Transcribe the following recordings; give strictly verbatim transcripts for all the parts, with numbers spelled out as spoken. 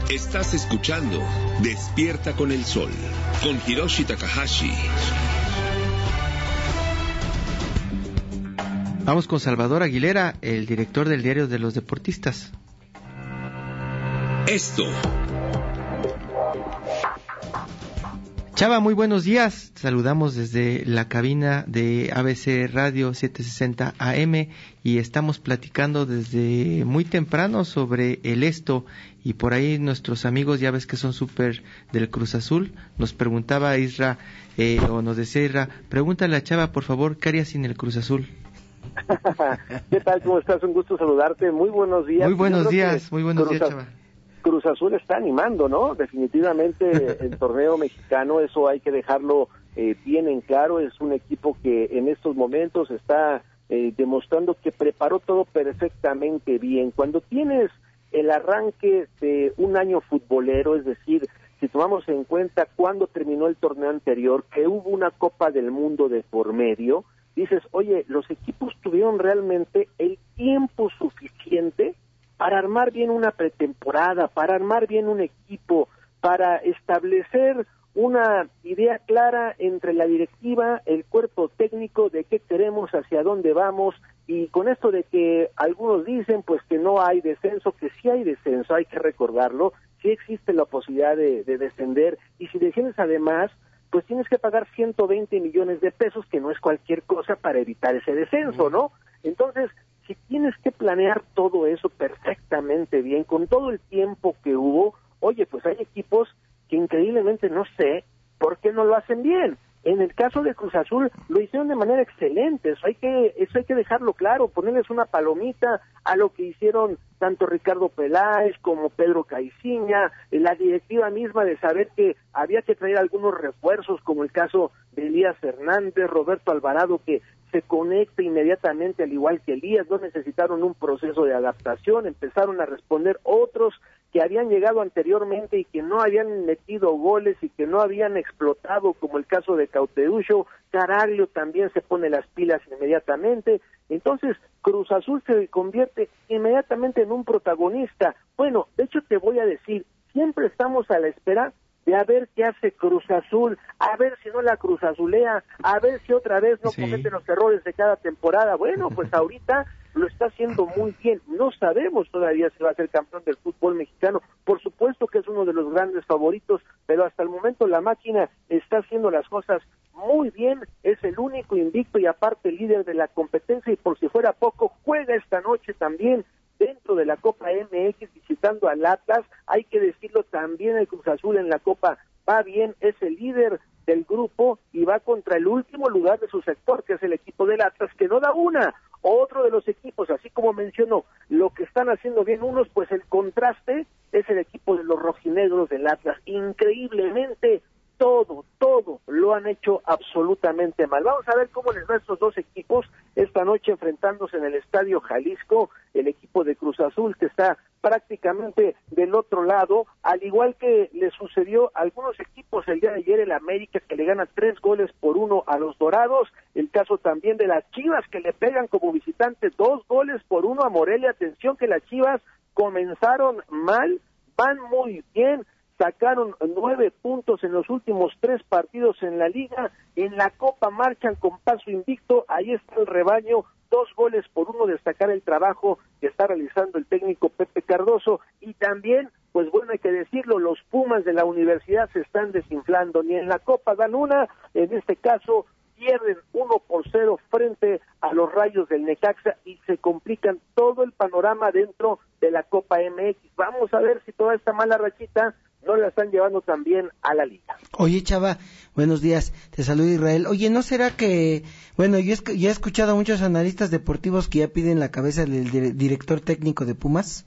Estás escuchando Despierta con el Sol, con Hiroshi Takahashi. Vamos con Salvador Aguilera, el director del Diario de los Deportistas. Esto. Chava, muy buenos días. Saludamos desde la cabina de A B C Radio setecientos sesenta A M y estamos platicando desde muy temprano sobre el esto, y por ahí nuestros amigos, ya ves que son súper del Cruz Azul, nos preguntaba Isra, eh, o nos decía Isra, pregúntale a Chava, por favor, ¿qué haría sin el Cruz Azul? ¿Qué tal? ¿Cómo estás? Un gusto saludarte. Muy buenos días. Muy buenos días, muy buenos Cruz días, Chava. Cruz Azul está animando, ¿no? Definitivamente el torneo mexicano, eso hay que dejarlo eh, bien en claro. Es un equipo que en estos momentos está eh, demostrando que preparó todo perfectamente bien. Cuando tienes el arranque de un año futbolero, es decir, si tomamos en cuenta cuándo terminó el torneo anterior, que hubo una Copa del Mundo de por medio, dices, oye, los equipos tuvieron realmente el tiempo suficiente para armar bien una pretemporada, para armar bien un equipo, para establecer una idea clara entre la directiva, el cuerpo técnico, de qué queremos, hacia dónde vamos, y con esto de que algunos dicen pues que no hay descenso, que sí hay descenso, hay que recordarlo, sí existe la posibilidad de, de descender, y si desciendes además, pues tienes que pagar ciento veinte millones de pesos, que no es cualquier cosa para evitar ese descenso, ¿no? Entonces, si tienes que planear todo eso perfectamente bien, con todo el tiempo que hubo, oye, pues hay equipos que increíblemente no sé por qué no lo hacen bien. En el caso de Cruz Azul lo hicieron de manera excelente, eso hay que eso hay que dejarlo claro, ponerles una palomita a lo que hicieron tanto Ricardo Peláez como Pedro Caiciña, la directiva misma de saber que había que traer algunos refuerzos, como el caso de Elías Hernández, Roberto Alvarado, que se conecta inmediatamente al igual que Elías, no necesitaron un proceso de adaptación, empezaron a responder otros que habían llegado anteriormente y que no habían metido goles y que no habían explotado, como el caso de Cauterucho. Caraglio también se pone las pilas inmediatamente. Entonces, Cruz Azul se convierte inmediatamente en un protagonista. Bueno, de hecho te voy a decir, siempre estamos a la espera de a ver qué hace Cruz Azul, a ver si no la Cruz Azulea, a ver si otra vez no sí. comete los errores de cada temporada. Bueno, pues ahorita lo está haciendo muy bien. No sabemos todavía si va a ser campeón del fútbol mexicano. Por supuesto que es uno de los grandes favoritos, pero hasta el momento la máquina está haciendo las cosas muy bien. Es el único invicto y aparte líder de la competencia, y por si fuera poco, juega esta noche también dentro de la Copa M X visitando al Atlas. Hay que decirlo, también el Cruz Azul en la Copa va bien, es el líder del grupo y va contra el último lugar de su sector, que es el equipo del Atlas, que no da una. Otro de los equipos, así como mencionó, lo que están haciendo bien unos, pues el contraste es el equipo de los rojinegros del Atlas. Increíblemente, todo, todo lo han hecho absolutamente mal. Vamos a ver cómo les va a estos dos equipos esta noche enfrentándose en el Estadio Jalisco, el equipo de Cruz Azul que está prácticamente del otro lado, al igual que le sucedió a algunos equipos el día de ayer, el América que le gana tres goles por uno a los Dorados, el caso también de las Chivas que le pegan como visitante dos goles por uno a Morelia. Atención que las Chivas comenzaron mal, van muy bien, sacaron nueve puntos en los últimos tres partidos en la liga, en la Copa marchan con paso invicto, ahí está el rebaño, dos goles por uno, destacar el trabajo que está realizando el técnico Pepe Cardoso, y también, pues bueno, hay que decirlo, los Pumas de la universidad se están desinflando, ni en la Copa dan una, en este caso pierden uno por cero frente a los Rayos del Necaxa y se complican todo el panorama dentro de la Copa M X. Vamos a ver si toda esta mala rachita no la están llevando también a la liga. Oye, Chava, buenos días, te saluda Israel. Oye, ¿no será que, bueno, yo he, ya he escuchado a muchos analistas deportivos que ya piden la cabeza del director técnico de Pumas?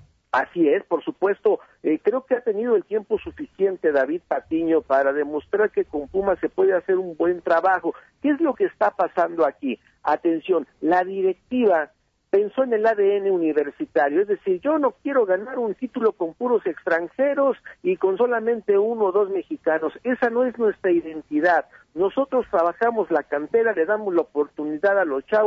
Así es, por supuesto, eh, creo que ha tenido el tiempo suficiente David Patiño para demostrar que con Pumas se puede hacer un buen trabajo. ¿Qué es lo que está pasando aquí? Atención, la directiva pensó en el A D N universitario, es decir, yo no quiero ganar un título con puros extranjeros y con solamente uno o dos mexicanos, esa no es nuestra identidad. Nosotros trabajamos la cantera, le damos la oportunidad a los chavos,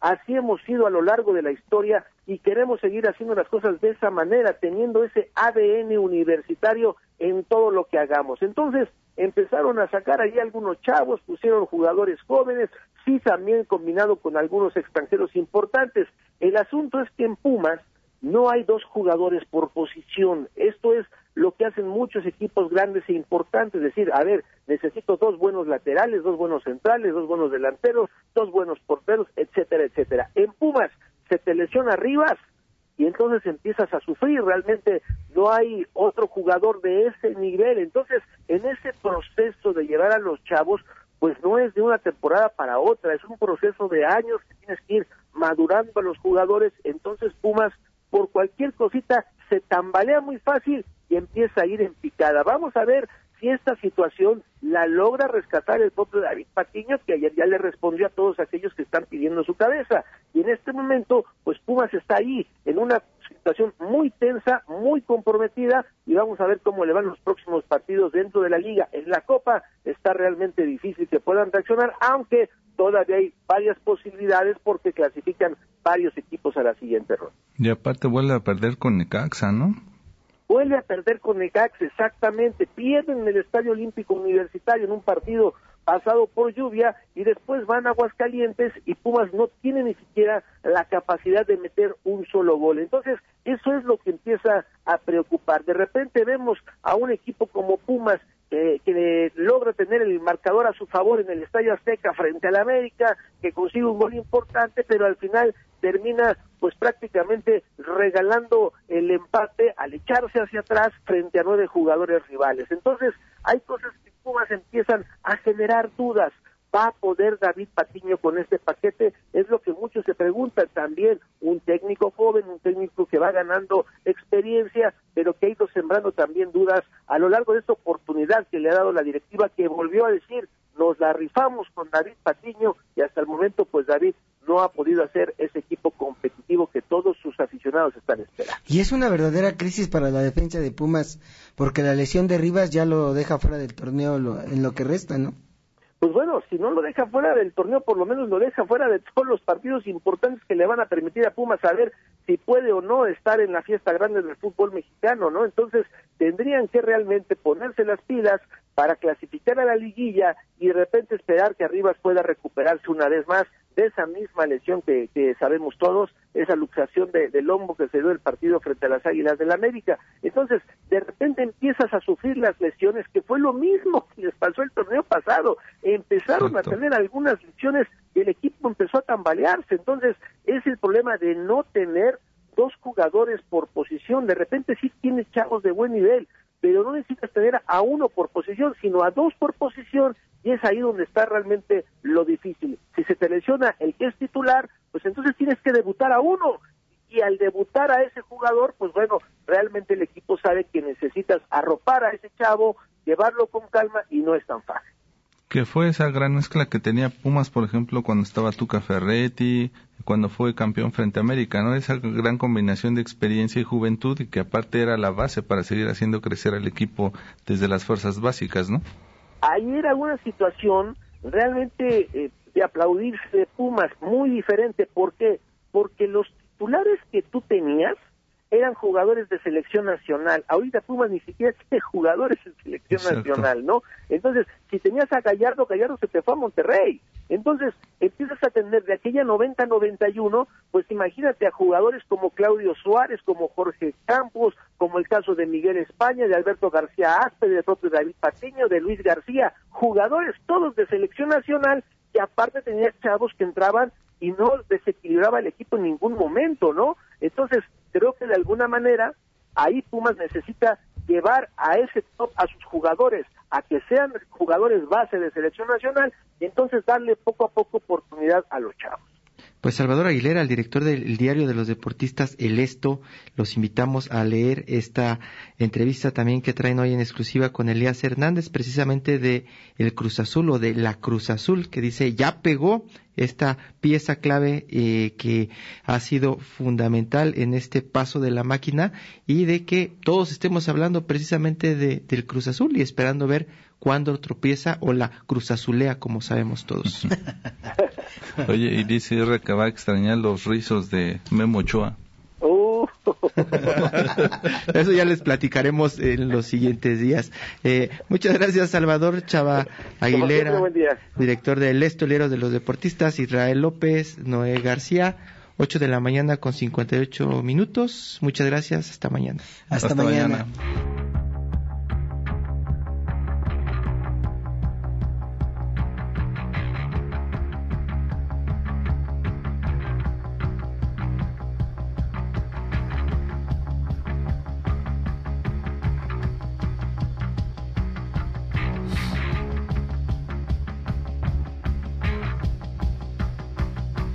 así hemos sido a lo largo de la historia y queremos seguir haciendo las cosas de esa manera, teniendo ese A D N universitario en todo lo que hagamos. Entonces empezaron a sacar ahí algunos chavos, pusieron jugadores jóvenes, sí también combinado con algunos extranjeros importantes. El asunto es que en Pumas no hay dos jugadores por posición. Esto es lo que hacen muchos equipos grandes e importantes, es decir, a ver, necesito dos buenos laterales, dos buenos centrales, dos buenos delanteros, dos buenos porteros, etcétera, etcétera. En Pumas se te lesiona Rivas y entonces empiezas a sufrir, realmente no hay otro jugador de ese nivel. Entonces, en ese proceso de llevar a los chavos, pues no es de una temporada para otra, es un proceso de años que tienes que ir madurando a los jugadores. Entonces Pumas, por cualquier cosita, se tambalea muy fácil y empieza a ir en picada. Vamos a ver si esta situación la logra rescatar el propio David Patiño, que ayer ya le respondió a todos aquellos que están pidiendo su cabeza. Y en este momento, pues Pumas está ahí, en una situación muy tensa, muy comprometida, y vamos a ver cómo le van los próximos partidos dentro de la liga. En la Copa está realmente difícil que puedan reaccionar, aunque todavía hay varias posibilidades porque clasifican varios equipos a la siguiente ronda. Y aparte vuelve a perder con Necaxa, ¿no? Vuelve a perder con Necaxa, exactamente. Pierden en el Estadio Olímpico Universitario en un partido pasado por lluvia y después van a Aguascalientes y Pumas no tiene ni siquiera la capacidad de meter un solo gol. Entonces, eso es lo que empieza a preocupar. De repente vemos a un equipo como Pumas eh, que logra tener el marcador a su favor en el Estadio Azteca frente al América, que consigue un gol importante, pero al final termina pues prácticamente regalando el empate al echarse hacia atrás frente a nueve jugadores rivales. Entonces, hay cosas que Pumas empiezan a generar dudas. ¿Va a poder David Patiño con este paquete? Es lo que muchos se preguntan también. Un técnico joven, un técnico que va ganando experiencia, pero que ha ido sembrando también dudas a lo largo de esta oportunidad que le ha dado la directiva, que volvió a decir, nos la rifamos con David Patiño, y hasta el momento pues David no ha podido hacer ese equipo competitivo que todos sus aficionados están esperando. Y es una verdadera crisis para la defensa de Pumas, porque la lesión de Rivas ya lo deja fuera del torneo lo, en lo que resta, ¿no? Pues bueno, si no lo deja fuera del torneo, por lo menos lo deja fuera de todos los partidos importantes que le van a permitir a Pumas saber si puede o no estar en la fiesta grande del fútbol mexicano, ¿no? Entonces, tendrían que realmente ponerse las pilas para clasificar a la liguilla y de repente esperar que Rivas pueda recuperarse una vez más de esa misma lesión que, que sabemos todos, esa luxación de, del hombro que se dio el partido frente a las Águilas del América. Entonces, de repente empiezas a sufrir las lesiones, que fue lo mismo que les pasó el torneo pasado. Empezaron Exacto. a tener algunas lesiones y el equipo empezó a tambalearse. Entonces, es el problema de no tener dos jugadores por posición. De repente sí tienes chavos de buen nivel, pero no necesitas tener a uno por posición, sino a dos por posición, y es ahí donde está realmente lo difícil. Si se te lesiona el que es titular, pues entonces tienes que debutar a uno, y al debutar a ese jugador, pues bueno, realmente el equipo sabe que necesitas arropar a ese chavo, llevarlo con calma, y no es tan fácil. Que fue esa gran mezcla que tenía Pumas, por ejemplo, cuando estaba Tuca Ferretti, cuando fue campeón frente a América, ¿no? Esa gran combinación de experiencia y juventud, y que aparte era la base para seguir haciendo crecer al equipo desde las fuerzas básicas, ¿no? Ahí era una situación realmente eh, de aplaudirse de Pumas, muy diferente. ¿Por qué? Porque los titulares que tú tenías eran jugadores de selección nacional. Ahorita Pumas ni siquiera tiene jugadores en selección Exacto. nacional, ¿no? Entonces, si tenías a Gallardo, Gallardo se te fue a Monterrey. Entonces, empiezas a tener de aquella noventa noventa y uno, pues imagínate a jugadores como Claudio Suárez, como Jorge Campos, como el caso de Miguel España, de Alberto García Aspe, de propio David Patiño, de Luis García, jugadores todos de selección nacional, que aparte tenías chavos que entraban y no desequilibraba el equipo en ningún momento, ¿no? Entonces, creo que de alguna manera ahí Pumas necesita llevar a ese top a sus jugadores, a que sean jugadores base de selección nacional, y entonces darle poco a poco oportunidad a los chavos. Pues Salvador Aguilera, el director del Diario de los Deportistas, El Esto, los invitamos a leer esta entrevista también que traen hoy en exclusiva con Elías Hernández, precisamente de el Cruz Azul o de la Cruz Azul, que dice, ya pegó esta pieza clave eh, que ha sido fundamental en este paso de la máquina y de que todos estemos hablando precisamente de, del Cruz Azul y esperando ver cuándo tropieza o la Cruz Azulea, como sabemos todos. Oye, y dice R que va a extrañar los rizos de Memo Ochoa. Uh. Eso ya les platicaremos en los siguientes días. Eh, muchas gracias, Salvador Chava Aguilera, buen día. Director del Estolero de los Deportistas, Israel López, Noé García, ocho de la mañana con cincuenta y ocho minutos. Muchas gracias, hasta mañana. Hasta, Hasta mañana. mañana.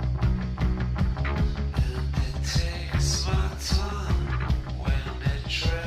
Takes my time when it